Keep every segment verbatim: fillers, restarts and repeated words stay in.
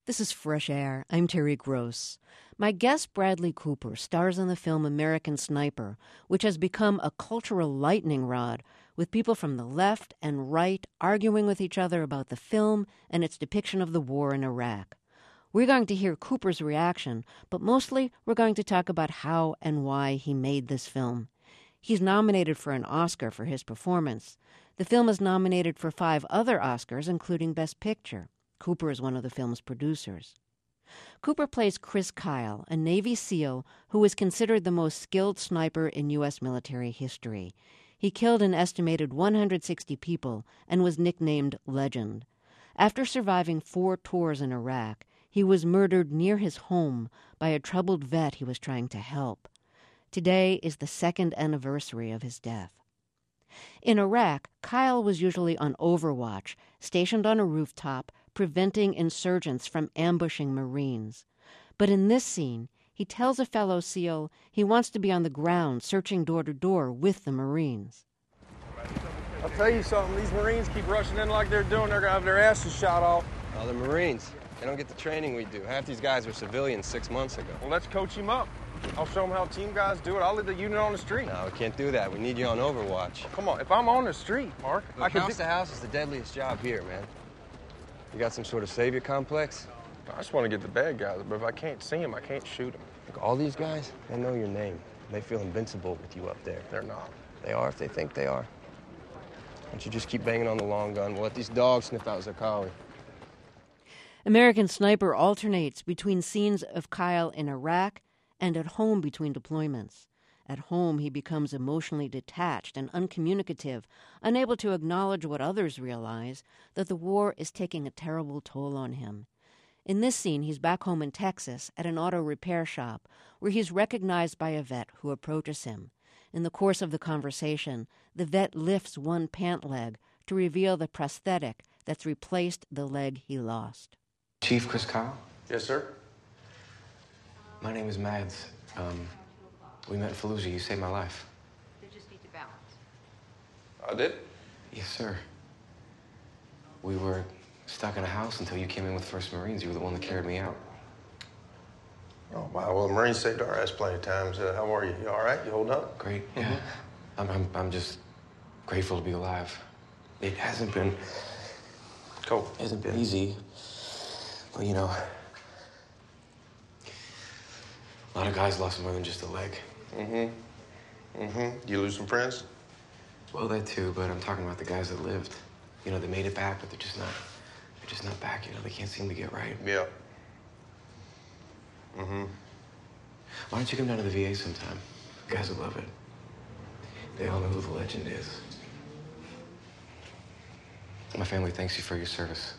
This is Fresh Air. I'm Terry Gross. My guest, Bradley Cooper, stars in the film American Sniper, which has become a cultural lightning rod, with people from the left and right arguing with each other about the film and its depiction of the war in Iraq. We're going to hear Cooper's reaction, but mostly we're going to talk about how and why he made this film. He's nominated for an Oscar for his performance. The film is nominated for five other Oscars, including Best Picture. Cooper is one of the film's producers. Cooper plays Chris Kyle, a Navy SEAL who is considered the most skilled sniper in U S military history. He killed an estimated one hundred sixty people and was nicknamed Legend. After surviving four tours in Iraq, he was murdered near his home by a troubled vet he was trying to help. Today is the second anniversary of his death. In Iraq, Kyle was usually on overwatch, stationed on a rooftop, preventing insurgents from ambushing Marines. But in this scene, he tells a fellow SEAL he wants to be on the ground searching door to door with the Marines. I'll tell you something, these Marines keep rushing in like they're doing, they're gonna have their asses shot off. Oh, the Marines. They don't get the training we do. Half these guys were civilians six months ago. Well, let's coach him up. I'll show them how team guys do it. I'll lead the unit on the street. No, we can't do that. We need you on Overwatch. Come on, if I'm on the street, Mark, Look, I can house to house is the deadliest job here, man. You got some sort of savior complex? I just want to get the bad guys, but if I can't see them, I can't shoot them. Look, all these guys, they know your name. They feel invincible with you up there. They're not. They are if they think they are. Why don't you just keep banging on the long gun? We'll let these dogs sniff out Zarqawi. American Sniper alternates between scenes of Kyle in Iraq and at home between deployments. At home, he becomes emotionally detached and uncommunicative, unable to acknowledge what others realize, that the war is taking a terrible toll on him. In this scene, he's back home in Texas at an auto repair shop, where he's recognized by a vet who approaches him. In the course of the conversation, the vet lifts one pant leg to reveal the prosthetic that's replaced the leg he lost. Chief Chris Kyle? Yes, sir. My name is Mads. Um, we met in Fallujah. You saved my life. They just need to balance. I did? Yes, sir. We were stuck in a house until you came in with First Marines. You were the one that carried me out. Oh, wow. Well, the Marines saved our ass plenty of times. Uh, how are you? You all right? You holding up? Great, yeah. Mm-hmm. I'm, I'm, I'm just grateful to be alive. It hasn't been... Cool. It hasn't been easy. But, you know... A lot of guys lost more than just a leg. Mm-hmm. Mm-hmm. You lose some friends? Well, that too, but I'm talking about the guys that lived. You know, they made it back, but they're just not... They're just not back, you know? They can't seem to get right. Yeah. Mm-hmm. Why don't you come down to the V A sometime? Guys will love it. They all know who the Legend is. My family thanks you for your service.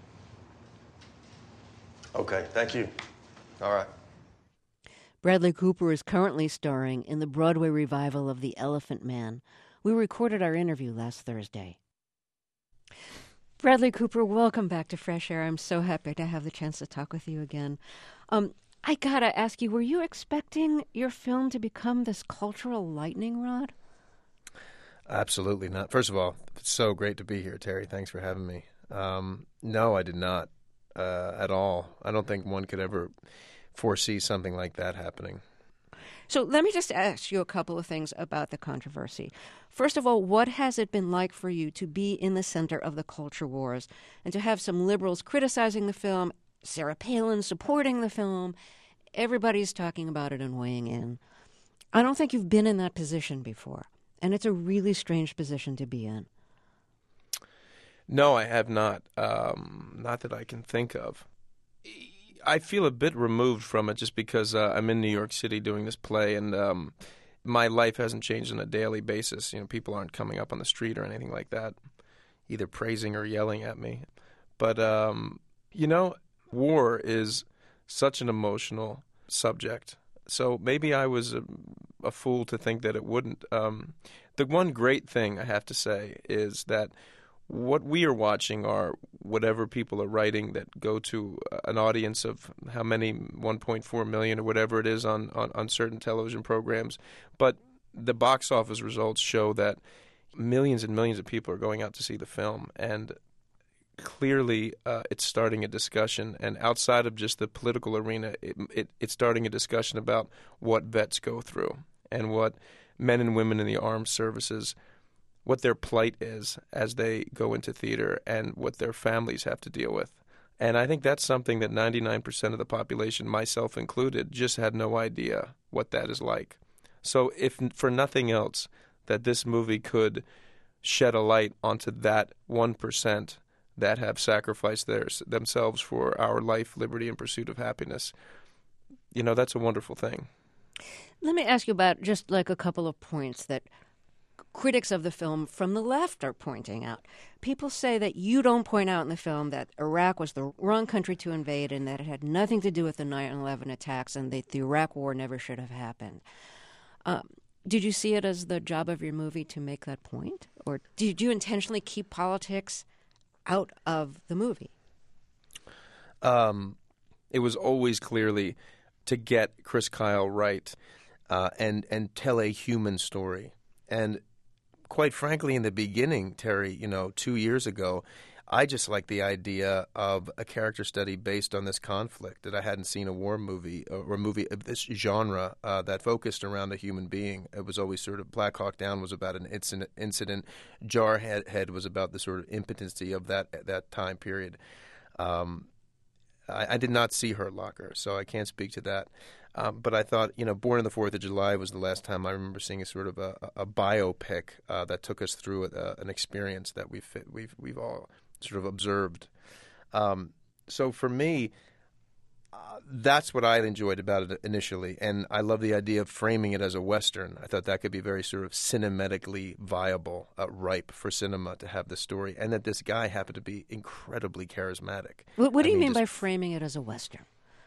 Okay, thank you. All right. Bradley Cooper is currently starring in the Broadway revival of The Elephant Man. We recorded our interview last Thursday. Bradley Cooper, welcome back to Fresh Air. I'm so happy to have the chance to talk with you again. Um, I gotta ask you, were you expecting your film to become this cultural lightning rod? Absolutely not. First of all, it's so great to be here, Terry. Thanks for having me. Um, no, I did not uh, at all. I don't think one could ever foresee something like that happening. So let me just ask you a couple of things about the controversy. First of all, what has it been like for you to be in the center of the culture wars and to have some liberals criticizing the film, Sarah Palin supporting the film, everybody's talking about it and weighing in? I don't think you've been in that position before, and it's a really strange position to be in. No, I have not. Um, not that I can think of. I feel a bit removed from it just because uh, I'm in New York City doing this play, and um, my life hasn't changed on a daily basis. You know, people aren't coming up on the street or anything like that, either praising or yelling at me. But, um, you know, war is such an emotional subject. So maybe I was a, a fool to think that it wouldn't. Um, the one great thing I have to say is that what we are watching are whatever people are writing that go to an audience of how many, one point four million or whatever it is on, on, on certain television programs. But the box office results show that millions and millions of people are going out to see the film. And clearly uh, it's starting a discussion, and outside of just the political arena, it, it, it's starting a discussion about what vets go through and what men and women in the armed services, what their plight is as they go into theater and what their families have to deal with. And I think that's something that ninety-nine percent of the population, myself included, just had no idea what that is like. So if for nothing else, that this movie could shed a light onto that one percent that have sacrificed theirs, themselves for our life, liberty, and pursuit of happiness, you know, that's a wonderful thing. Let me ask you about just like a couple of points that critics of the film from the left are pointing out. People say that you don't point out in the film that Iraq was the wrong country to invade and that it had nothing to do with the nine eleven attacks and that the Iraq War never should have happened. Um, did you see it as the job of your movie to make that point? Or did you intentionally keep politics out of the movie? Um, it was always clearly to get Chris Kyle right uh, and, and tell a human story. And quite frankly, in the beginning, Terry, you know, two years ago, I just liked the idea of a character study based on this conflict, that I hadn't seen a war movie or a movie of this genre uh, that focused around a human being. It was always sort of Black Hawk Down was about an incident. incident. Jarhead was about the sort of impotency of that that time period. Um, I, I did not see Hurt Locker, so I can't speak to that. Um, but I thought, you know, Born on the Fourth of July was the last time I remember seeing a sort of a, a biopic uh, that took us through a, an experience that we've we've we've all sort of observed. Um, so for me, uh, that's what I enjoyed about it initially, and I love the idea of framing it as a Western. I thought that could be very sort of cinematically viable, uh, ripe for cinema to have the story, and that this guy happened to be incredibly charismatic. What, what do I you mean, mean just, by framing it as a Western?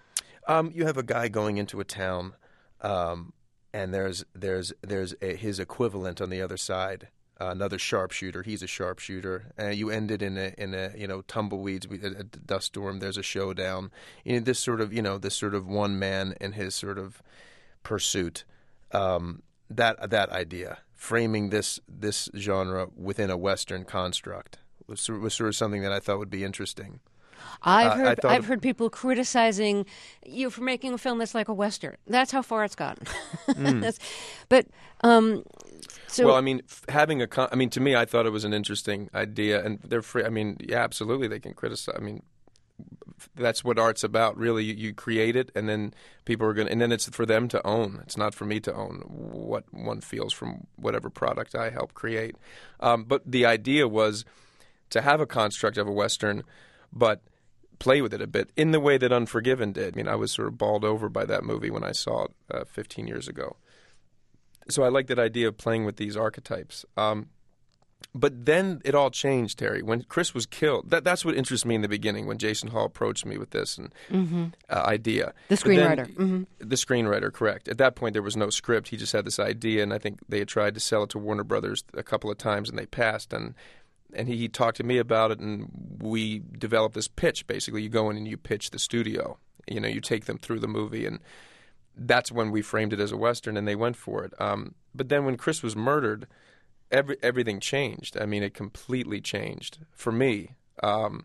Um, you have a guy going into a town, um, and there's there's there's a, his equivalent on the other side. Uh, another sharpshooter. He's a sharpshooter. Uh, you end it in a in a you know tumbleweeds, a, a dust storm. There's a showdown. You know, this sort of you know this sort of one man and his sort of pursuit. Um, that that idea, framing this this genre within a Western construct, was, was sort of something that I thought would be interesting. I've uh, heard I I've heard people criticizing you for making a film that's like a Western. That's how far it's gotten. Mm. that's, but um, so well, I mean, f- having a con- I mean, to me, I thought it was an interesting idea, and they're free. I mean, yeah, absolutely, they can criticize. I mean, f- that's what art's about. Really, you, you create it, and then people are going, to and then it's for them to own. It's not for me to own what one feels from whatever product I help create. Um, but the idea was to have a construct of a Western, but play with it a bit in the way that Unforgiven did. I mean, I was sort of bowled over by that movie when I saw it uh, fifteen years ago. So I like that idea of playing with these archetypes. Um, but then it all changed, Terry. When Chris was killed, that, that's what interests me in the beginning, when Jason Hall approached me with this and, mm-hmm. uh, idea. The screenwriter. Then, mm-hmm. The screenwriter, correct. At that point, there was no script. He just had this idea, and I think they had tried to sell it to Warner Brothers a couple of times, and they passed. And And he, he talked to me about it, and we developed this pitch. Basically, you go in and you pitch the studio. You know, you take them through the movie, and that's when we framed it as a Western, and they went for it. Um, but then when Chris was murdered, every, everything changed. I mean, it completely changed for me. Um,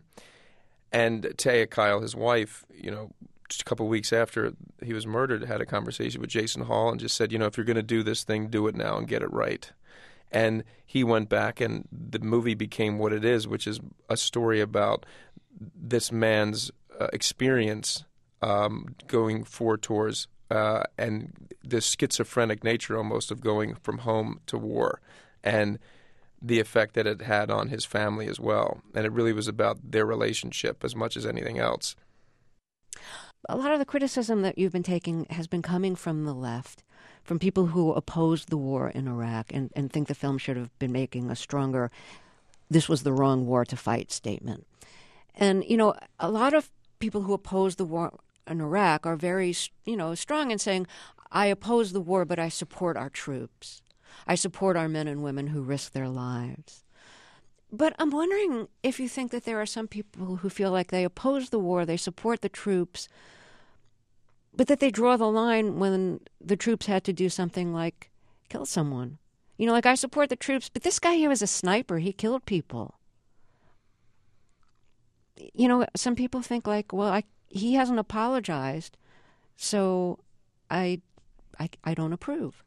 and Taya Kyle, his wife, you know, just a couple of weeks after he was murdered, had a conversation with Jason Hall and just said, you know, if you're going to do this thing, do it now and get it right. And he went back, and the movie became what it is, which is a story about this man's uh, experience um, going four tours uh, and the schizophrenic nature almost of going from home to war, and the effect that it had on his family as well. And it really was about their relationship as much as anything else. A lot of the criticism that you've been taking has been coming from the left, from people who opposed the war in Iraq and, and think the film should have been making a stronger, this was the wrong war to fight statement. And, you know, a lot of people who oppose the war in Iraq are very, you know, strong in saying, I oppose the war, but I support our troops. I support our men and women who risk their lives. But I'm wondering if you think that there are some people who feel like they oppose the war, they support the troops, but that they draw the line when the troops had to do something like kill someone. You know, like, I support the troops, but this guy here was a sniper. He killed people. you know, some people think like, well, I, he hasn't apologized, so I, I, I don't approve.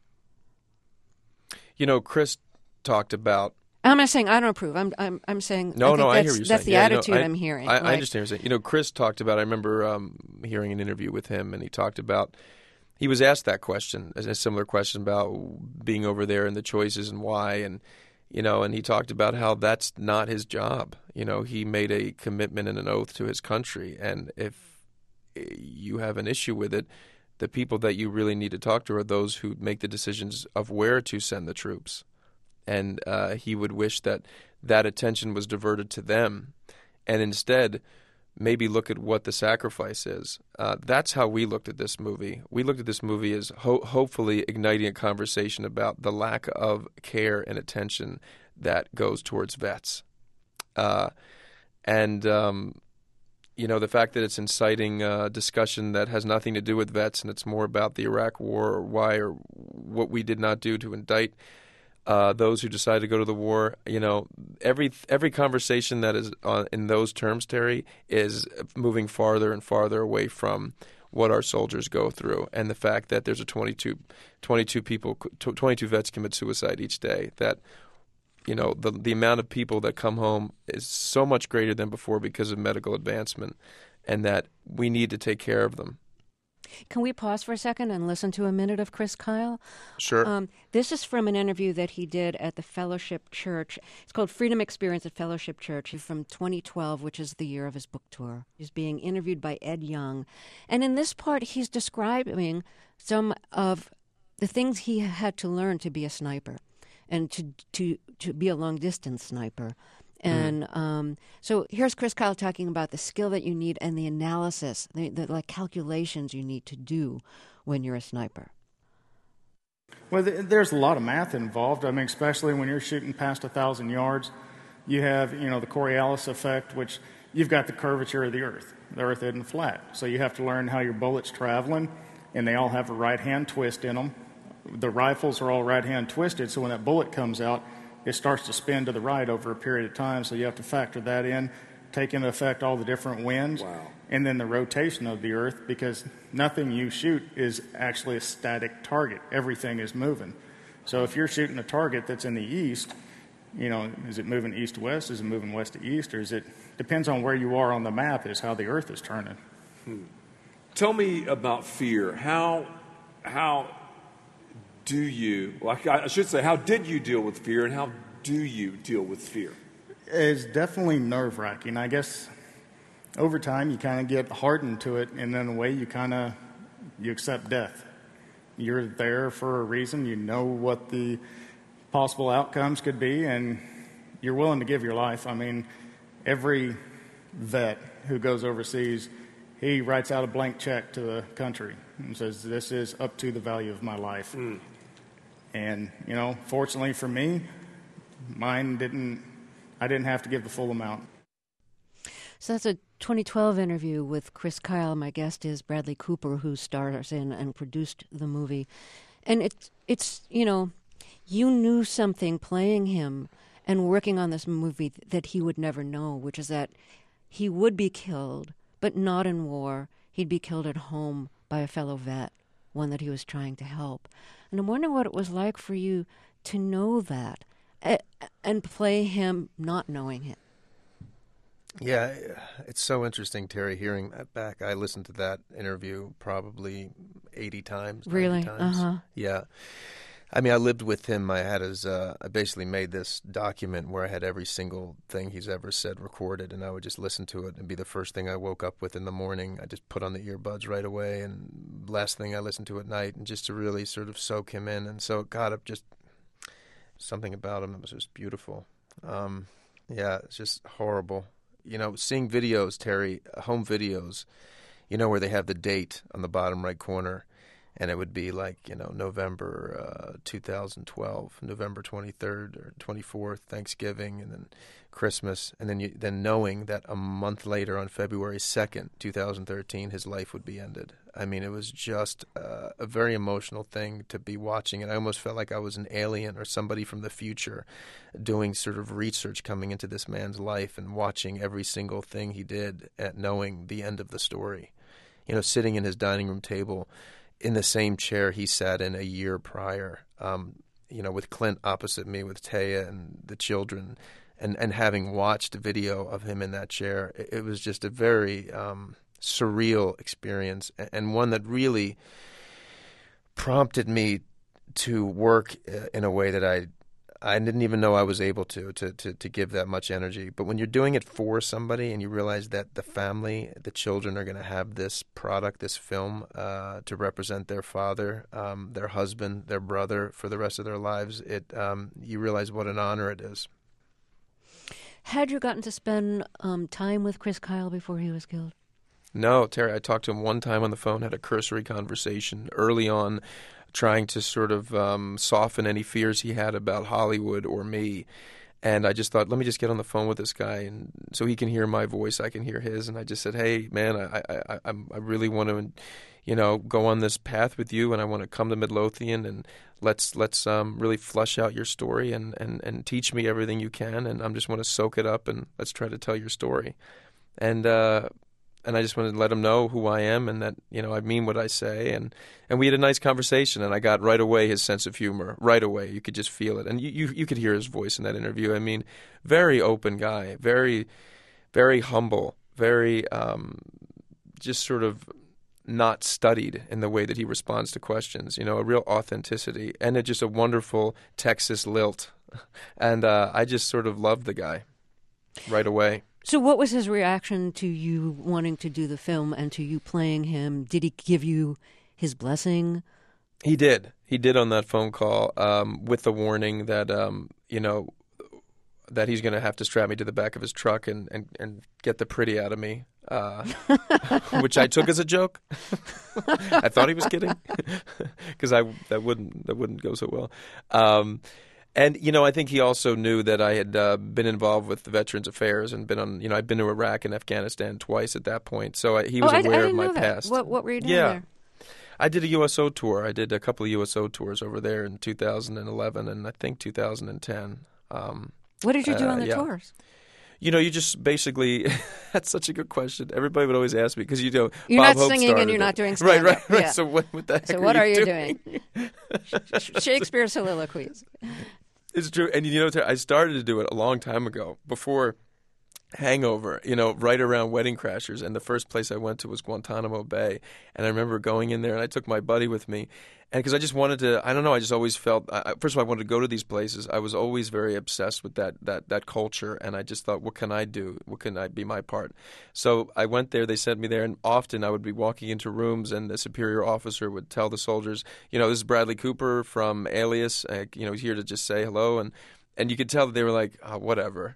You know, Chris talked about. I'm not saying I don't approve. I'm I'm I'm saying no, I no. I hear that's, what you're that's saying. the Yeah, attitude no, I, I'm hearing. I, like, I understand what you're saying. You know, Chris talked about. I remember um, hearing an interview with him, and he talked about. He was asked that question, a similar question about being over there and the choices and why, and you know, and he talked about how that's not his job. You know, he made a commitment and an oath to his country, and if you have an issue with it, the people that you really need to talk to are those who make the decisions of where to send the troops. And uh, he would wish that that attention was diverted to them, and instead maybe look at what the sacrifice is. Uh, that's how we looked at this movie. We looked at this movie as ho- hopefully igniting a conversation about the lack of care and attention that goes towards vets. Uh, and, um, you know, the fact that it's inciting a discussion that has nothing to do with vets and it's more about the Iraq War or why or what we did not do to indict Uh, those who decide to go to the war, you know, every every conversation that is uh, in those terms, Terry, is moving farther and farther away from what our soldiers go through, and the fact that there's a twenty-two, twenty-two people, twenty-two vets commit suicide each day. That, you know, the the amount of people that come home is so much greater than before because of medical advancement, and that we need to take care of them. Can we pause for a second and listen to a minute of Chris Kyle? Sure. Um, this is from an interview that he did at the Fellowship Church. It's called Freedom Experience at Fellowship Church from twenty twelve, which is the year of his book tour. He's being interviewed by Ed Young. And in this part, he's describing some of the things he had to learn to be a sniper and to to, to be a long-distance sniper. And mm. um, so here's Chris Kyle talking about the skill that you need and the analysis, the, the like calculations you need to do when you're a sniper. Well, th- there's a lot of math involved. I mean, especially when you're shooting past a thousand yards, you have, you know, the Coriolis effect, which you've got the curvature of the Earth. The Earth isn't flat, so you have to learn how your bullet's traveling, and they all have a right-hand twist in them. The rifles are all right-hand twisted, so when that bullet comes out, it starts to spin to the right over a period of time, so you have to factor that in, take into effect all the different winds, wow. and then the rotation of the Earth, because nothing you shoot is actually a static target. Everything is moving. So if you're shooting a target that's in the east, you know, is it moving east to west? Is it moving west to east? Or is it, depends on where you are on the map is how the Earth is turning. Hmm. Tell me about fear. How, how do you, like I should say, how did you deal with fear, and how do you deal with fear? It's definitely nerve-wracking. I guess over time you kind of get hardened to it, and in a way you kind of, you accept death. You're there for a reason. You know what the possible outcomes could be, and you're willing to give your life. I mean, every vet who goes overseas, he writes out a blank check to the country and says, this is up to the value of my life. Mm. And, you know, fortunately for me, mine didn't, I didn't have to give the full amount. So that's a twenty twelve interview with Chris Kyle. My guest is Bradley Cooper, who stars in and produced the movie. And it's, it's you know, you knew something playing him and working on this movie that he would never know, which is that he would be killed, but not in war. He'd be killed at home by a fellow vet, one that he was trying to help. And I'm wondering what it was like for you to know that and play him not knowing it. Yeah, it's so interesting, Terry, hearing that back. I listened to that interview probably eighty times. Really? Times. Uh-huh. Yeah. I mean, I lived with him. I had his, uh, I basically made this document where I had every single thing he's ever said recorded, and I would just listen to it and be the first thing I woke up with in the morning. I just put on the earbuds right away, and last thing I listened to at night, and just to really sort of soak him in. And so it got up just something about him that was just beautiful. Um, yeah, it's just horrible. You know, seeing videos, Terry, home videos, you know, where they have the date on the bottom right corner. and it would be like, you know, November uh, two thousand twelve, November twenty-third or twenty-fourth, Thanksgiving, and then Christmas, and then you, then knowing that a month later, on February second, two thousand thirteen, his life would be ended. I mean, it was just uh, a very emotional thing to be watching, and I almost felt like I was an alien or somebody from the future doing sort of research coming into this man's life and watching every single thing he did, at knowing the end of the story. You know, sitting in his dining room table in the same chair he sat in a year prior, um, you know, with Clint opposite me, with Taya and the children, and, and having watched a video of him in that chair, it, it was just a very um, surreal experience, and one that really prompted me to work in a way that I I didn't even know I was able to, to, to, to give that much energy. But when you're doing it for somebody and you realize that the family, the children are going to have this product, this film, uh, to represent their father, um, their husband, their brother for the rest of their lives, it um, you realize what an honor it is. Had you gotten to spend um, time with Chris Kyle before he was killed? No, Terry, I talked to him one time on the phone, had a cursory conversation early on, trying to sort of um, soften any fears he had about Hollywood or me. And I just thought, let me just get on the phone with this guy, and so he can hear my voice, I can hear his. And I just said, hey, man, I I, I, I really want to, you know, go on this path with you, and I want to come to Midlothian, and let's let's um, really flush out your story and, and, and teach me everything you can. And I just want to soak it up, and let's try to tell your story. And uh And I just wanted to let him know who I am and that, you know, I mean what I say. And, and we had a nice conversation, and I got right away his sense of humor. Right away. You could just feel it. And you, you, you could hear his voice in that interview. I mean, very open guy, very, very humble, very um, just sort of not studied in the way that he responds to questions. You know, a real authenticity. And it just a wonderful Texas lilt. And uh, I just sort of loved the guy right away. So what was his reaction to you wanting to do the film and to you playing him? Did he give you his blessing? He did. He did on that phone call, um, with the warning that, um, you know, that he's going to have to strap me to the back of his truck and, and, and get the pretty out of me, uh, which I took as a joke. I thought he was kidding because I that wouldn't that wouldn't go so well. Um, And, you know, I think he also knew that I had uh, been involved with the Veterans Affairs and been on, you know, I'd been to Iraq and Afghanistan twice at that point. So I, he was oh, I, aware I of my know that. past. What, what were you doing yeah. there? I did a U S O tour. I did a couple of U S O tours over there in two thousand eleven and I think two thousand ten. Um, what did you do uh, on the yeah. tours? You know, you just basically, that's such a good question. Everybody would always ask me because, you know, You're Bob not Hope singing and started you're it. not doing Right, stand-up. right, right. Yeah. So what, what the heck So are what you are you doing? doing? Shakespeare soliloquies. It's true. And, you know, I started to do it a long time ago, before Hangover, you know, right around Wedding Crashers. And the first place I went to was Guantanamo Bay. And I remember going in there, and I took my buddy with me. And because I just wanted to, I don't know, I just always felt, I, first of all, I wanted to go to these places. I was always very obsessed with that that that culture. And I just thought, what can I do? What can I be my part? So I went there, they sent me there. And often I would be walking into rooms, and the superior officer would tell the soldiers, you know, this is Bradley Cooper from Alias. Uh, you know, he's here to just say hello. And, and you could tell that they were like, oh, whatever.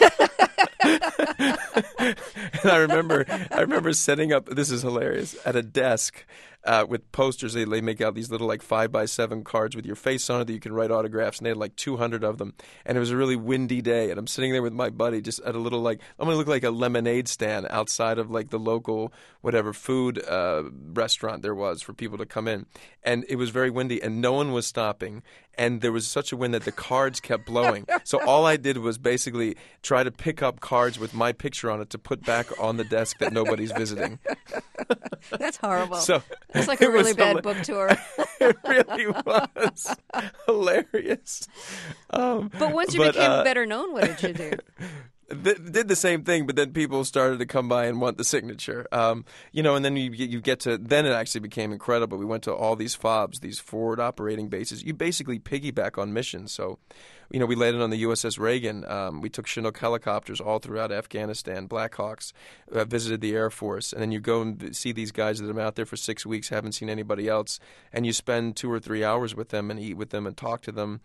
And I remember, I remember setting up. This is hilarious. At a desk uh, with posters, they, they make out these little like five by seven cards with your face on it that you can write autographs. And they had like two hundred of them. And it was a really windy day. And I'm sitting there with my buddy, just at a little like I'm gonna look like a lemonade stand outside of like the local whatever food uh, restaurant there was for people to come in. And it was very windy, and no one was stopping. And there was such a wind that the cards kept blowing. So all I did was basically try to pick up cards with my picture on it to put back on the desk that nobody's visiting. That's horrible. So it's like a it was really bad hila- book tour. It really was hilarious. Um, But once you but, became uh, better known, what did you do? th- did the same thing, but then people started to come by and want the signature. Um, you know, and then you you get to then it actually became incredible. We went to all these F O Bs, these forward operating bases. You basically piggyback on missions. So, you know, we landed on the U S S Reagan. Um, we took Chinook helicopters all throughout Afghanistan, Blackhawks, uh, visited the Air Force, and then you go and see these guys that have been out there for six weeks, haven't seen anybody else, and you spend two or three hours with them and eat with them and talk to them.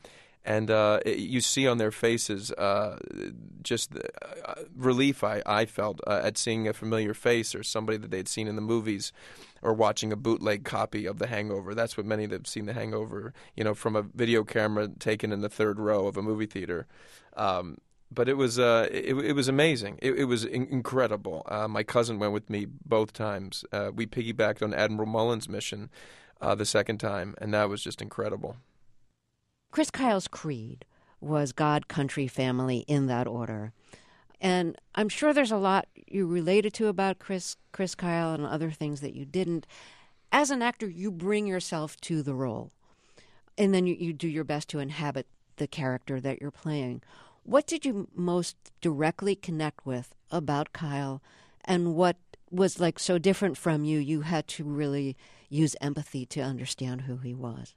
And uh, it, you see on their faces uh, just the uh, relief I, I felt uh, at seeing a familiar face or somebody that they'd seen in the movies or watching a bootleg copy of The Hangover. That's what many that have seen The Hangover, you know, from a video camera taken in the third row of a movie theater. Um, but it was uh, it, it was amazing. It, it was in- incredible. Uh, my cousin went with me both times. Uh, we piggybacked on Admiral Mullen's mission uh, the second time, and that was just incredible. Chris Kyle's creed was God, country, family, in that order. And I'm sure there's a lot you related to about Chris Chris Kyle and other things that you didn't. As an actor, you bring yourself to the role, and then you, you do your best to inhabit the character that you're playing. What did you most directly connect with about Kyle, and what was like so different from you, you had to really use empathy to understand who he was?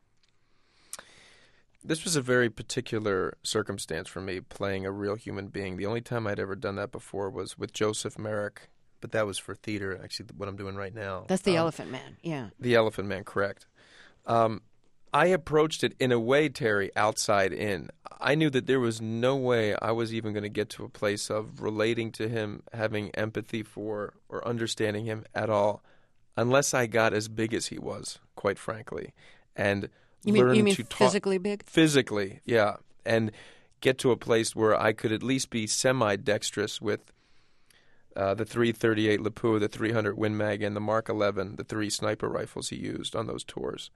This was a very particular circumstance for me, playing a real human being. The only time I'd ever done that before was with Joseph Merrick, but that was for theater, actually, what I'm doing right now. That's the um, Elephant Man, yeah. The Elephant Man, correct. Um, I approached it in a way, Terry, outside in. I knew that there was no way I was even going to get to a place of relating to him, having empathy for, or understanding him at all, unless I got as big as he was, quite frankly. And You mean, learn you mean to talk physically big? Physically, yeah. And get to a place where I could at least be semi-dexterous with uh, the three thirty-eight Lapua, the three hundred Win Mag, and the Mark eleven, the three sniper rifles he used on those tours.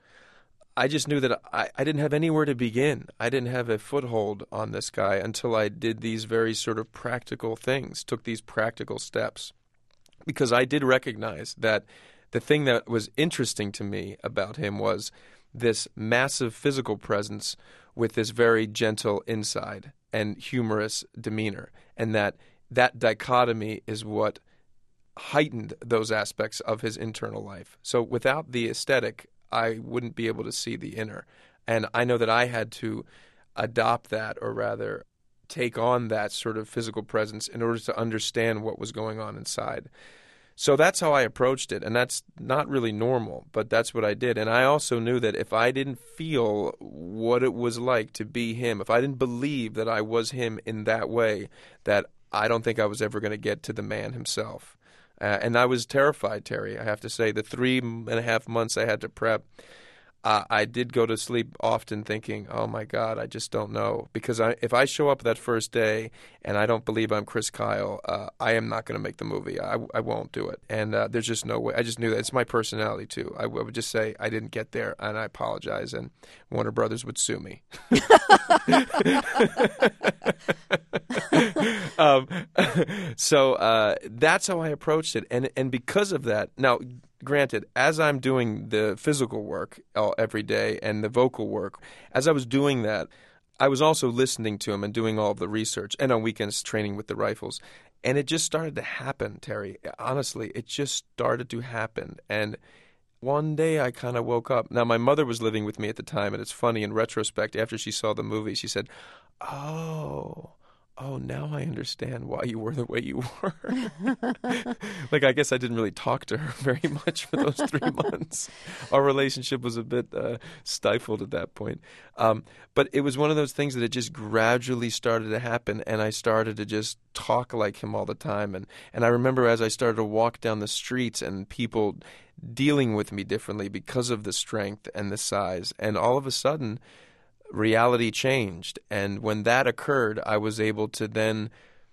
I just knew that I, I didn't have anywhere to begin. I didn't have a foothold on this guy until I did these very sort of practical things, took these practical steps. Because I did recognize that the thing that was interesting to me about him was this massive physical presence with this very gentle inside and humorous demeanor. And that that dichotomy is what heightened those aspects of his internal life. So without the aesthetic, I wouldn't be able to see the inner. And I know that I had to adopt that, or rather take on that sort of physical presence in order to understand what was going on inside. So that's how I approached it, and that's not really normal, but that's what I did. And I also knew that if I didn't feel what it was like to be him, if I didn't believe that I was him in that way, that I don't think I was ever going to get to the man himself. Uh, and I was terrified, Terry, I have to say. The three and a half months I had to prep, uh, I did go to sleep often thinking, oh, my God, I just don't know. Because I, if I show up that first day and I don't believe I'm Chris Kyle, uh, I am not going to make the movie. I, I won't do it. And uh, there's just no way. I just knew that. It's my personality, too. I, I would just say I didn't get there, and I apologize, and Warner Brothers would sue me. um, so uh, that's how I approached it. And, and because of that, now, granted, as I'm doing the physical work every day and the vocal work, as I was doing that, I was also listening to him and doing all of the research, and on weekends training with the rifles. And it just started to happen, Terry. Honestly, it just started to happen. And one day I kind of woke up. Now, my mother was living with me at the time, and it's funny, in retrospect, after she saw the movie, she said, oh... oh, now I understand why you were the way you were. Like, I guess I didn't really talk to her very much for those three months. Our relationship was a bit uh, stifled at that point. Um, but it was one of those things that it just gradually started to happen, and I started to just talk like him all the time. And, and I remember as I started to walk down the streets and people dealing with me differently because of the strength and the size, and all of a sudden reality changed. And when that occurred, I was able to then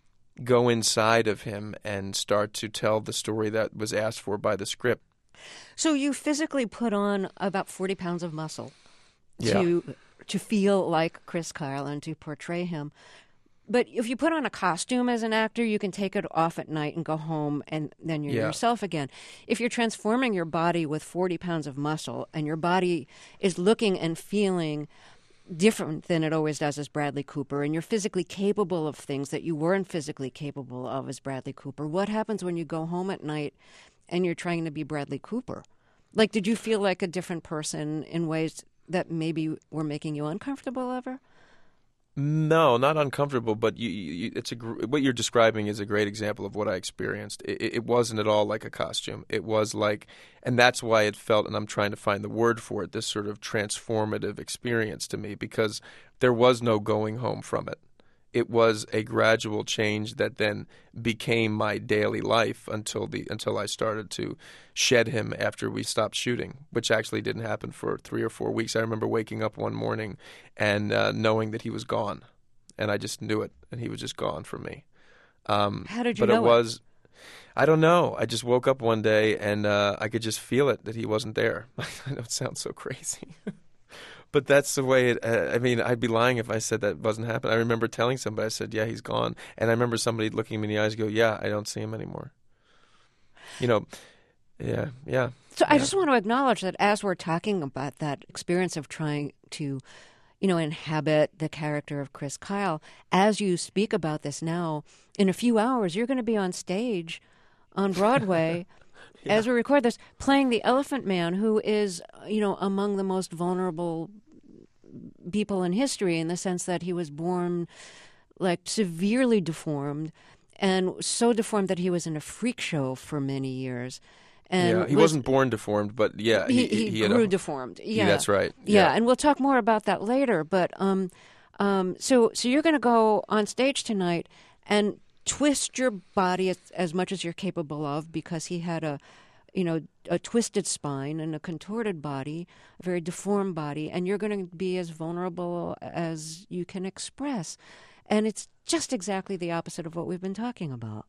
go inside of him and start to tell the story that was asked for by the script. So you physically put on about forty pounds of muscle yeah. to to feel like Chris Kyle and to portray him. But if you put on a costume as an actor, you can take it off at night and go home, and then you're yeah. yourself again. If you're transforming your body with forty pounds of muscle, and your body is looking and feeling different than it always does as Bradley Cooper, and you're physically capable of things that you weren't physically capable of as Bradley Cooper, what happens when you go home at night and you're trying to be Bradley Cooper? Like, did you feel like a different person in ways that maybe were making you uncomfortable ever? No, not uncomfortable, but you, you, it's a, what you're describing is a great example of what I experienced. It, it wasn't at all like a costume. It was like, and that's why it felt, and I'm trying to find the word for it, this sort of transformative experience to me, because there was no going home from it. It was a gradual change that then became my daily life until the until I started to shed him after we stopped shooting, which actually didn't happen for three or four weeks. I remember waking up one morning and uh, knowing that he was gone, and I just knew it, and he was just gone from me. Um, How did you but know it was, I don't know. I just woke up one day and uh, I could just feel it that he wasn't there. I know it sounds so crazy. But that's the way it, uh, I mean, I'd be lying if I said that wasn't happening. I remember telling somebody, I said, yeah, he's gone. And I remember somebody looking me in the eyes and go, yeah, I don't see him anymore. You know, yeah, yeah. So yeah. I just want to acknowledge that as we're talking about that experience of trying to, you know, inhabit the character of Chris Kyle, as you speak about this now, in a few hours, you're going to be on stage on Broadway yeah. as we record this, playing the Elephant Man, who is, you know, among the most vulnerable people in history in the sense that he was born like severely deformed and so deformed that he was in a freak show for many years. And yeah, he was, wasn't born deformed, but yeah, he, he, he, he grew had a, deformed. Yeah, yeah, that's right. Yeah. Yeah. and we'll talk more about that later. But um, um, so so you're going to go on stage tonight and twist your body as, as much as you're capable of, because he had a, you know, a twisted spine and a contorted body, a very deformed body, and you're going to be as vulnerable as you can express. And it's just exactly the opposite of what we've been talking about.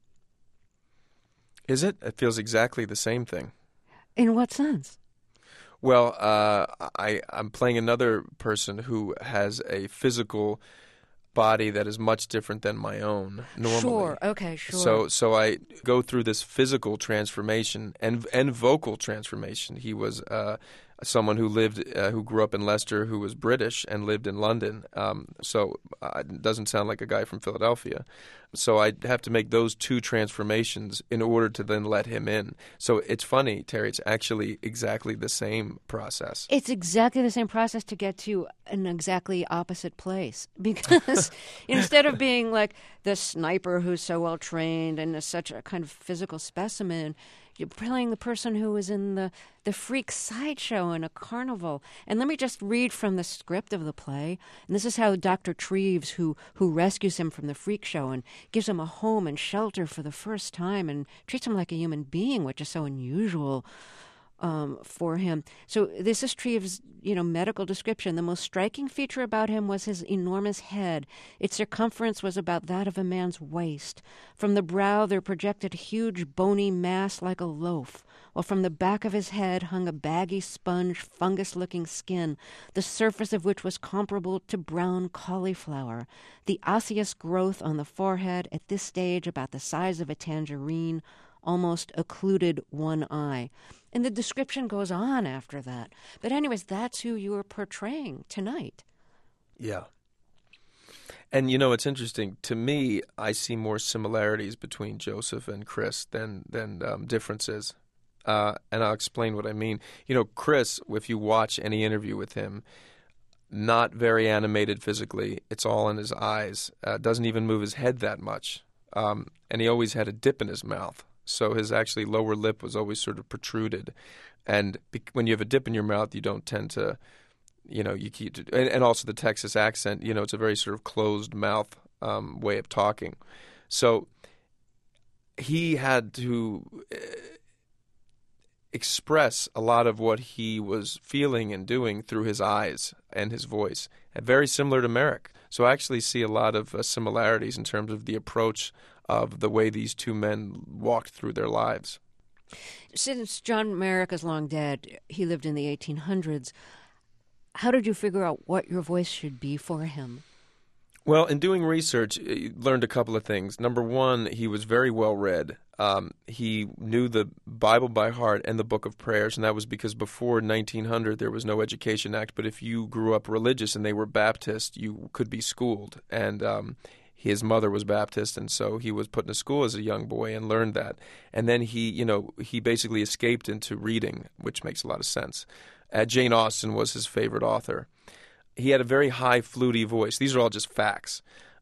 Is it? It feels exactly the same thing. In what sense? Well, uh, I, I'm playing another person who has a physical body that is much different than my own normally. Sure, okay, sure. So so I go through this physical transformation and and vocal transformation. He was uh, someone who lived, uh, who grew up in Leicester, who was British and lived in London. Um, so uh, it doesn't sound like a guy from Philadelphia. So I have to make those two transformations in order to then let him in. So it's funny, Terry, it's actually exactly the same process. It's exactly the same process to get to an exactly opposite place. Because instead of being like the sniper who's so well trained and is such a kind of physical specimen, you're playing the person who was in the, the freak sideshow in a carnival. And let me just read from the script of the play. And this is how Doctor Treves, who, who rescues him from the freak show and gives him a home and shelter for the first time and treats him like a human being, which is so unusual um, for him. So this is Treves' you know, medical description. The most striking feature about him was his enormous head. Its circumference was about that of a man's waist. From the brow there projected a huge bony mass like a loaf, while from the back of his head hung a baggy sponge, fungus-looking skin, the surface of which was comparable to brown cauliflower. The osseous growth on the forehead, at this stage about the size of a tangerine, almost occluded one eye. And the description goes on after that. But anyways, that's who you are portraying tonight. Yeah. And, you know, it's interesting. To me, I see more similarities between Joseph and Chris than, than um, differences. Uh, and I'll explain what I mean. You know, Chris, if you watch any interview with him, not very animated physically. It's all in his eyes. Uh, doesn't even move his head that much. Um, and he always had a dip in his mouth. So his actually lower lip was always sort of protruded. And be- when you have a dip in your mouth, you don't tend to, you know, you keep, and, and also the Texas accent, you know, it's a very sort of closed mouth um, way of talking. So he had to uh, express a lot of what he was feeling and doing through his eyes and his voice, and very similar to Merrick. So I actually see a lot of uh, similarities in terms of the approach of the way these two men walked through their lives. Since John Merrick is long dead, he lived in the eighteen hundreds, how did you figure out what your voice should be for him? Well, in doing research, I learned a couple of things. Number one, he was very well read. Um, he knew the Bible by heart and the Book of Prayers, and that was because before nineteen hundred there was no Education Act, but if you grew up religious and they were Baptist, you could be schooled. And um, his mother was Baptist, and so he was put in a school as a young boy and learned that. And then he, you know, he basically escaped into reading, which makes a lot of sense. Uh, Jane Austen was his favorite author. He had a very high, fluty voice. These are all just facts.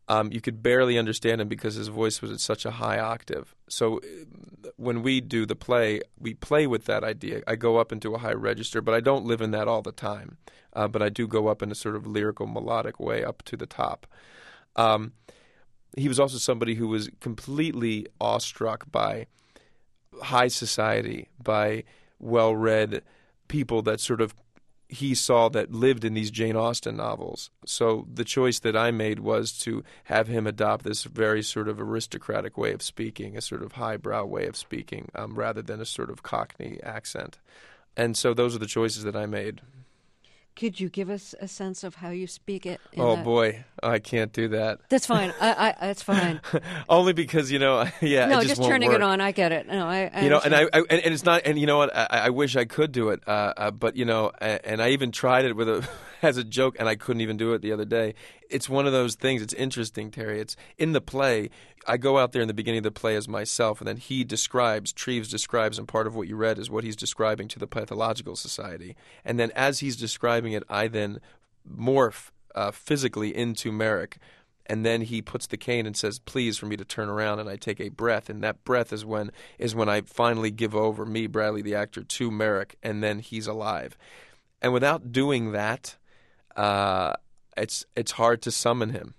Um, you could barely understand him because his voice was at such a high octave. So uh, when we do the play, we play with that idea. I go up into a high register, but I don't live in that all the time. Uh, but I do go up in a sort of lyrical, melodic way up to the top. Um, he was also somebody who was completely awestruck by high society, by well-read people that sort of he saw that lived in these Jane Austen novels. So the choice that I made was to have him adopt this very sort of aristocratic way of speaking, a sort of highbrow way of speaking, um, rather than a sort of Cockney accent. And so those are the choices that I made. Could you give us a sense of how you speak it? in Oh, that- boy, I can't do that. That's fine. I, I, that's fine. Only because, you know, yeah, no, it just, just won't turning work. it on. I get it. No, I, I You know, and I, understand. I and, and it's not, and you know what? I, I wish I could do it, uh, uh, but you know, and, and I even tried it with a as a joke, and I couldn't even do it the other day. It's one of those things. It's interesting, Terry. It's in the play. I go out there in the beginning of the play as myself, and then he describes, Treves describes, and part of what you read is what he's describing to the Pathological Society. And then as he's describing it, I then morph uh, physically into Merrick. And then he puts the cane and says, please, for me to turn around, and I take a breath. And that breath is when is when I finally give over, me, Bradley, the actor, to Merrick, and then he's alive. And without doing that, uh, it's it's hard to summon him.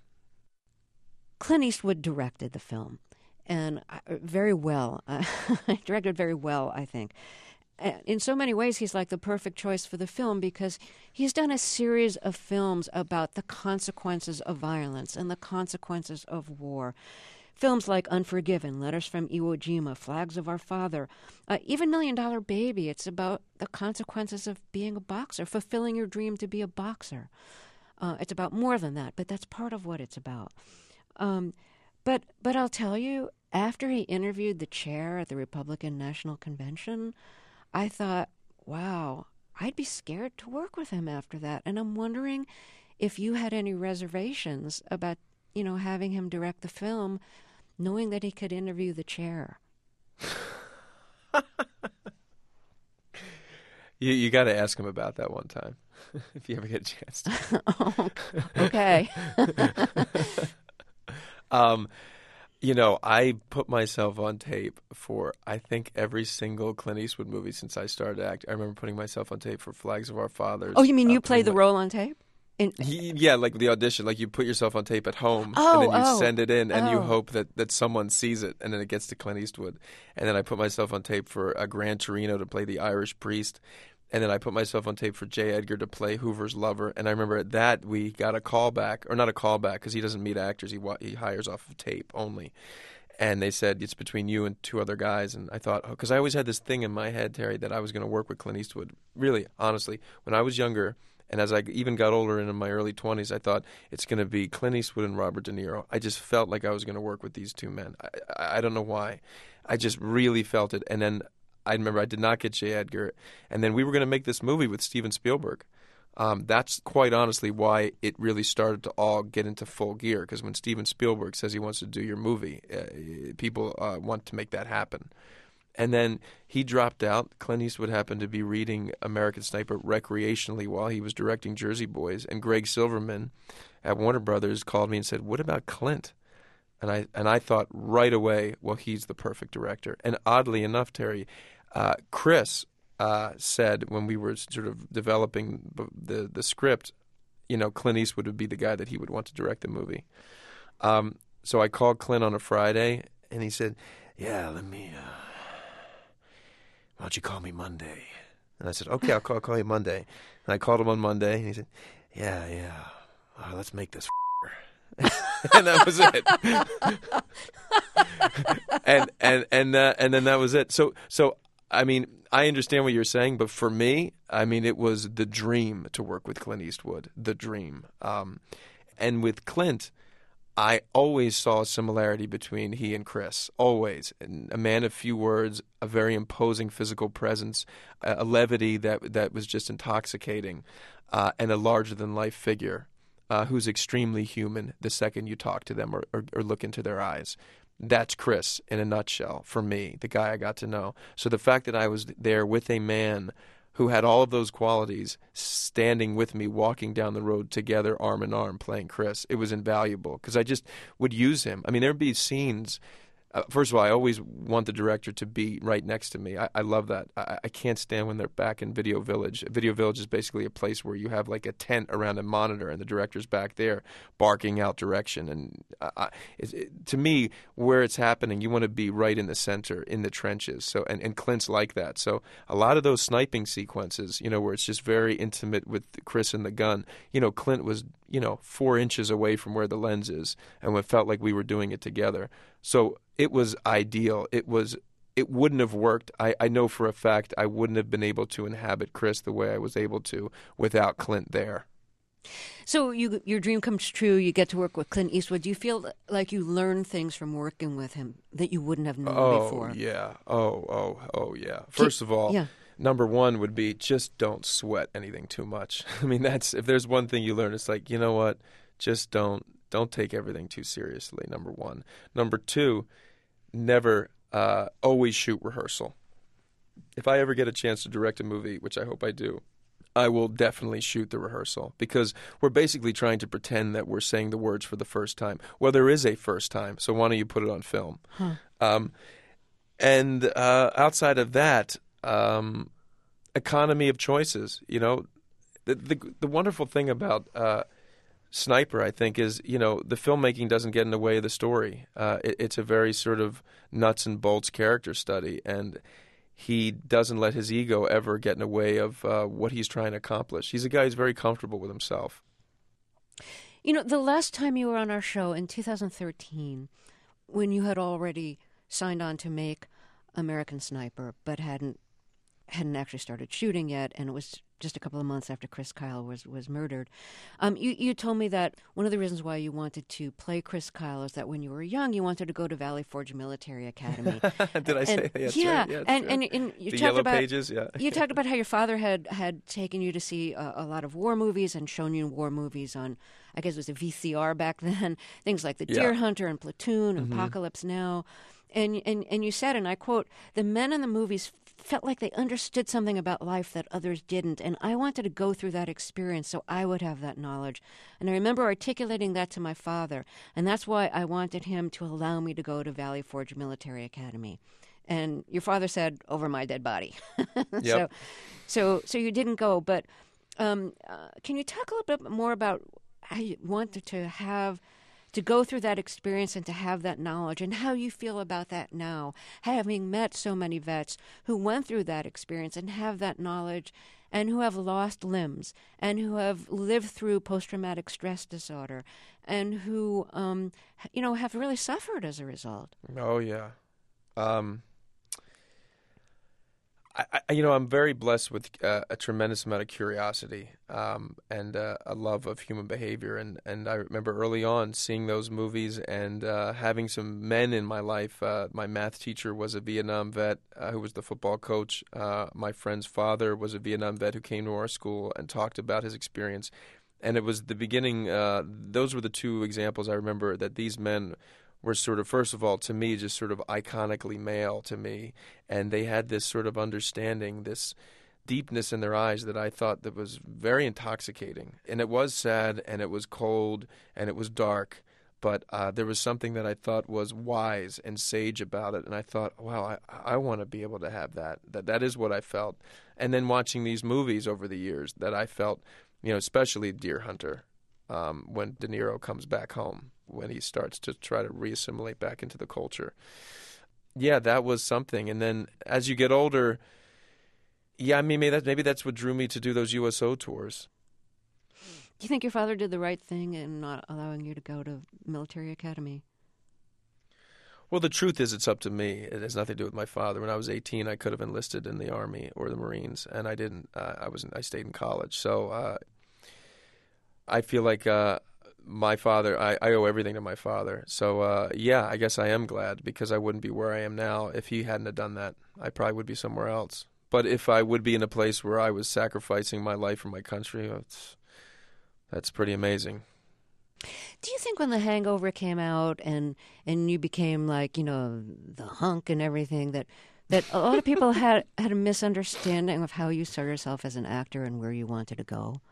Clint Eastwood directed the film, and uh, very well. Uh, directed very well, I think. Uh, In so many ways, he's like the perfect choice for the film because he's done a series of films about the consequences of violence and the consequences of war. Films like Unforgiven, Letters from Iwo Jima, Flags of Our Father, uh, even Million Dollar Baby. It's about the consequences of being a boxer, fulfilling your dream to be a boxer. Uh, it's about more than that, but that's part of what it's about. Um, but but I'll tell you, after he interviewed the chair at the Republican National Convention, I thought, wow, I'd be scared to work with him after that. And I'm wondering if you had any reservations about, you know, having him direct the film, knowing that he could interview the chair. You you got to ask him about that one time, if you ever get a chance to. Oh, okay. um, you know, I put myself on tape for, I think, every single Clint Eastwood movie since I started acting. I remember putting myself on tape for Flags of Our Fathers. Oh, you mean uh, you played the putting role on tape? In- my- He- yeah, like the audition. Like you put yourself on tape at home, Oh, and then you oh, send it in, and you oh. hope that, that someone sees it, and then it gets to Clint Eastwood. And then I put myself on tape for uh, Gran Torino to play the Irish priest. And then I put myself on tape for J. Edgar to play Hoover's lover. And I remember at that we got a callback, or not a callback, because he doesn't meet actors. He wa- he hires off of tape only. And they said, it's between you and two other guys. And I thought, oh, because I always had this thing in my head, Terry, that I was going to work with Clint Eastwood. Really, honestly, when I was younger, and as I even got older and in my early twenties, I thought it's going to be Clint Eastwood and Robert De Niro. I just felt like I was going to work with these two men. I, I, I don't know why. I just really felt it. And then I remember I did not get J. Edgar. And then we were going to make this movie with Steven Spielberg. Um, that's quite honestly why it really started to all get into full gear. Because when Steven Spielberg says he wants to do your movie, uh, people uh, want to make that happen. And then he dropped out. Clint Eastwood happened to be reading American Sniper recreationally while he was directing Jersey Boys. And Greg Silverman at Warner Brothers called me and said, what about Clint? And I and I thought right away, well, he's the perfect director. And oddly enough, Terry, uh, Chris uh, said when we were sort of developing the the script, you know, Clint Eastwood would be the guy that he would want to direct the movie. Um, so I called Clint on a Friday, and he said, yeah, let me, uh, why don't you call me Monday? And I said, okay, I'll call, I'll call you Monday. And I called him on Monday, and he said, yeah, yeah, uh, let's make this and that was it. and and and uh, and then that was it. So so I mean, I understand what you're saying, but for me, I mean, it was the dream to work with Clint Eastwood, the dream. Um, and with Clint, I always saw a similarity between he and Chris. Always, and a man of few words, a very imposing physical presence, a, a levity that that was just intoxicating, uh, and a larger than life figure. Uh, who's extremely human the second you talk to them or, or, or look into their eyes. That's Chris in a nutshell for me, the guy I got to know. So the fact that I was there with a man who had all of those qualities standing with me, walking down the road together, arm in arm, playing Chris. It was invaluable because I just would use him. I mean, there'd be scenes. Uh, first of all, I always want the director to be right next to me. I, I love that. I, I can't stand when they're back in Video Village. Video Village is basically a place where you have like a tent around a monitor and the director's back there barking out direction. And uh, it, it, to me, where it's happening, you want to be right in the center, in the trenches. So, and, and Clint's like that. So a lot of those sniping sequences, you know, where it's just very intimate with Chris and the gun, you know, Clint was, you know, four inches away from where the lens is, and it felt like we were doing it together. So it was ideal. It was. It wouldn't have worked. I, I know for a fact I wouldn't have been able to inhabit Chris the way I was able to without Clint there. So you, your dream comes true. You get to work with Clint Eastwood. Do you feel like you learn things from working with him that you wouldn't have known oh, before? Oh yeah. Oh oh oh yeah. First of all. Yeah. Number one would be just don't sweat anything too much. I mean, that's if there's one thing you learn, it's like, you know what, just don't don't take everything too seriously. Number one. Number two, never uh, always shoot rehearsal. If I ever get a chance to direct a movie, which I hope I do, I will definitely shoot the rehearsal because we're basically trying to pretend that we're saying the words for the first time. Well, there is a first time, so why don't you put it on film? Huh. Um, and uh, outside of that. Um, economy of choices, you know, the, the the wonderful thing about uh, Sniper, I think, is, you know, the filmmaking doesn't get in the way of the story. Uh, it, it's a very sort of nuts and bolts character study, and he doesn't let his ego ever get in the way of uh, what he's trying to accomplish. He's a guy who's very comfortable with himself. You know, the last time you were on our show in two thousand thirteen, when you had already signed on to make American Sniper, but hadn't hadn't actually started shooting yet, and it was just a couple of months after Chris Kyle was, was murdered. Um, you, you told me that one of the reasons why you wanted to play Chris Kyle is that when you were young, you wanted to go to Valley Forge Military Academy. Did I and, say that? Yes, yeah, right. Yeah, and, true. and, and you the talked Yellow about, Pages, yeah. You talked about how your father had, had taken you to see a, a lot of war movies and shown you war movies on, I guess it was a V C R back then, things like The Deer Yeah. Hunter and Platoon and Mm-hmm. Apocalypse Now. And, and and you said, and I quote, the men in the movies felt like they understood something about life that others didn't, and I wanted to go through that experience so I would have that knowledge. And I remember articulating that to my father, and that's why I wanted him to allow me to go to Valley Forge Military Academy. And your father said, over my dead body. Yep. So, so, so you didn't go, but um, uh, can you talk a little bit more about how you wanted to have to go through that experience and to have that knowledge, and how you feel about that now, having met so many vets who went through that experience and have that knowledge and who have lost limbs and who have lived through post-traumatic stress disorder and who, um, you know, have really suffered as a result. Oh, yeah. Um, I, I, you know, I'm very blessed with uh, a tremendous amount of curiosity um, and uh, a love of human behavior. And, and I remember early on seeing those movies and uh, having some men in my life. Uh, my math teacher was a Vietnam vet uh, who was the football coach. Uh, my friend's father was a Vietnam vet who came to our school and talked about his experience. And it was the beginning. Uh, those were the two examples I remember that these men were sort of, first of all, to me, just sort of iconically male to me. And they had this sort of understanding, this deepness in their eyes that I thought that was very intoxicating. And it was sad, and it was cold, and it was dark. But uh, there was something that I thought was wise and sage about it. And I thought, wow, I, I want to be able to have that. That That is what I felt. And then watching these movies over the years that I felt, you know, especially Deer Hunter, um, when De Niro comes back home, when he starts to try to reassimilate back into the culture. Yeah, that was something. And then as you get older, yeah, I mean, maybe, that, maybe that's what drew me to do those U S O tours. Do you think your father did the right thing in not allowing you to go to military academy? Well, the truth is it's up to me. It has nothing to do with my father. When I was eighteen, I could have enlisted in the Army or the Marines, and I didn't. Uh, I was I stayed in college. So uh, I feel like uh, my father, I, I owe everything to my father. So, uh, yeah, I guess I am glad, because I wouldn't be where I am now if he hadn't have done that. I probably would be somewhere else. But if I would be in a place where I was sacrificing my life for my country, it's, that's pretty amazing. Do you think when The Hangover came out and and you became like, you know, the hunk and everything, that that a lot of people had, had a misunderstanding of how you saw yourself as an actor and where you wanted to go?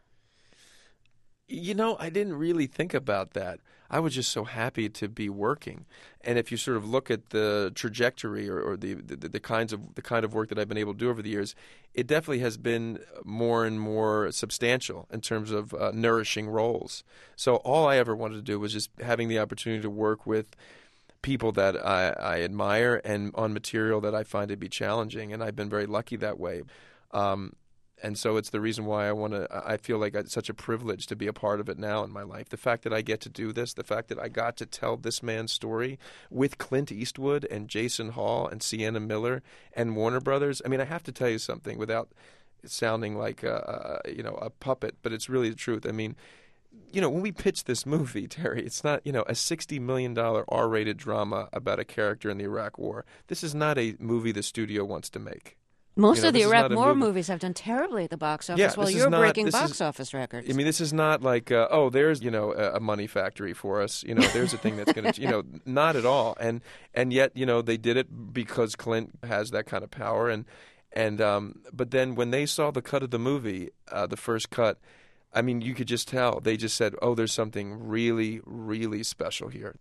You know, I didn't really think about that. I was just so happy to be working. And if you sort of look at the trajectory or, or the, the the kinds of the kind of work that I've been able to do over the years, it definitely has been more and more substantial in terms of uh, nourishing roles. So all I ever wanted to do was just having the opportunity to work with people that I, I admire and on material that I find to be challenging, and I've been very lucky that way. Um, And so it's the reason why I want to, I feel like it's such a privilege to be a part of it now in my life. The fact that I get to do this, the fact that I got to tell this man's story with Clint Eastwood and Jason Hall and Sienna Miller and Warner Brothers. I mean, I have to tell you something without sounding like a, a you know, a puppet, but it's really the truth. I mean, you know, when we pitched this movie, Terry, it's not, you know, a sixty million dollars R-rated drama about a character in the Iraq War. This is not a movie the studio wants to make. Most you know, of the Iraq War movie. movies have done terribly at the box office Yeah, while this is you're not- breaking this box is- office records. I mean, this is not like, uh, oh, there's, you know, a, a money factory for us. You know, there's a thing that's going to, you know, not at all. And and yet, you know, they did it because Clint has that kind of power. And, and um, but then when they saw the cut of the movie, uh, the first cut, I mean, you could just tell. They just said, oh, there's something really, really special here.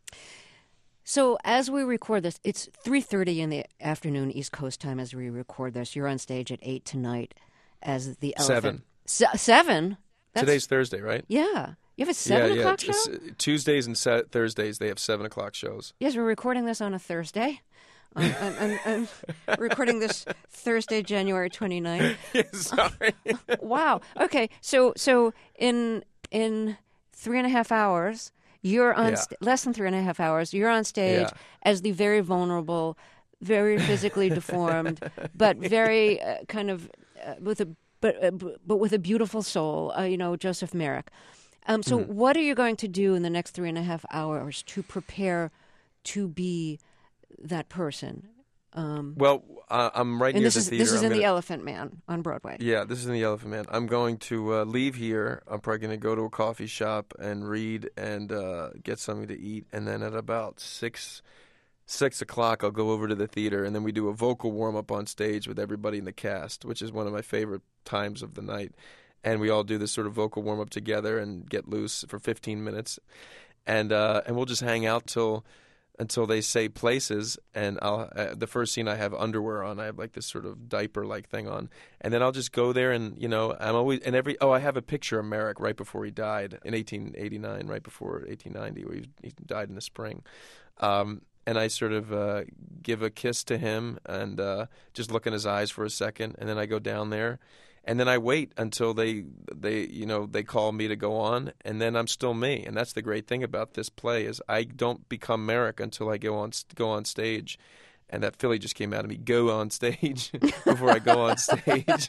So as we record this, it's three thirty in the afternoon East Coast time as we record this. You're on stage at eight tonight as the elephant. Seven. Se- seven? That's, Today's Thursday, right? Yeah. You have a seven yeah, o'clock yeah. show? It's, uh, Tuesdays and sa- Thursdays, they have seven o'clock shows. Yes, we're recording this on a Thursday. I'm, I'm, I'm, I'm recording this Thursday, January twenty-ninth. Sorry. Wow. Okay. So so in in three and a half hours, you're on Yeah. st- less than three and a half hours. You're on stage Yeah. as the very vulnerable, very physically deformed, but very uh, kind of uh, with a but uh, b- but with a beautiful soul. Uh, you know, Joseph Merrick. Um, so, Mm-hmm. what are you going to do in the next three and a half hours to prepare to be that person? Um, Well, uh, I'm right and near this the is theater. this is I'm in gonna- the Elephant Man on Broadway. Yeah, this is in the Elephant Man. I'm going to uh, leave here. I'm probably going to go to a coffee shop and read and uh, get something to eat. And then at about six, six o'clock, I'll go over to the theater, and then we do a vocal warm-up on stage with everybody in the cast, which is one of my favorite times of the night. And we all do this sort of vocal warm-up together and get loose for fifteen minutes. And uh, and we'll just hang out till until they say places, and I'll uh, the first scene I have underwear on. I have like this sort of diaper like thing on, and then I'll just go there, and you know I'm always and every oh I have a picture of Merrick right before he died in eighteen eighty-nine, right before eighteen ninety, where he, he died in the spring, um, and I sort of uh, give a kiss to him and uh, just look in his eyes for a second, and then I go down there. And then I wait until they, they, you know, they call me to go on, and then I'm still me. And that's the great thing about this play is I don't become Merrick until I go on go on stage. And that Philly just came out of me. Go on stage before I go on stage.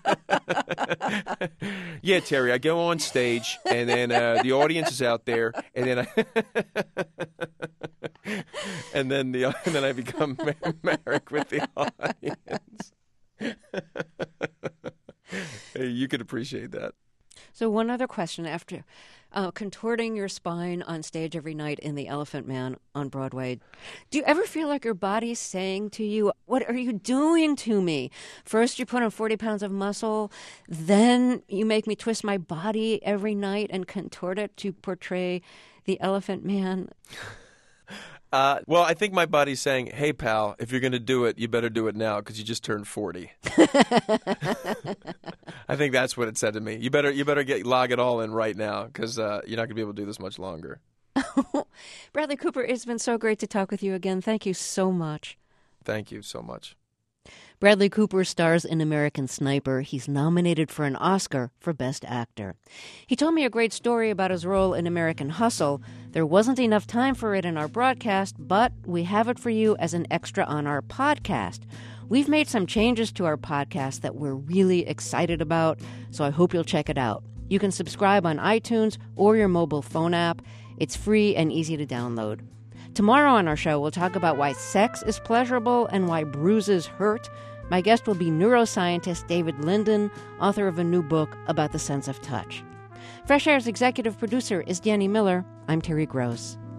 Yeah, Terry, I go on stage, and then uh, the audience is out there, and then I, and then the and then I become Merrick with the audience. Hey, you could appreciate that. So one other question after uh, contorting your spine on stage every night in The Elephant Man on Broadway, do you ever feel like your body's saying to you, what are you doing to me? First you put on forty pounds of muscle, then you make me twist my body every night and contort it to portray the Elephant Man. Uh, well, I think my body's saying, hey, pal, if you're going to do it, you better do it now because you just turned forty. I think that's what it said to me. You better you better get log it all in right now because uh, you're not going to be able to do this much longer. Bradley Cooper, it's been so great to talk with you again. Thank you so much. Thank you so much. Bradley Cooper stars in American Sniper. He's nominated for an Oscar for Best Actor. He told me a great story about his role in American Hustle. There wasn't enough time for it in our broadcast, but we have it for you as an extra on our podcast. We've made some changes to our podcast that we're really excited about, so I hope you'll check it out. You can subscribe on iTunes or your mobile phone app. It's free and easy to download. Tomorrow on our show, we'll talk about why sex is pleasurable and why bruises hurt. My guest will be neuroscientist David Linden, author of a new book about the sense of touch. Fresh Air's executive producer is Danny Miller. I'm Terry Gross.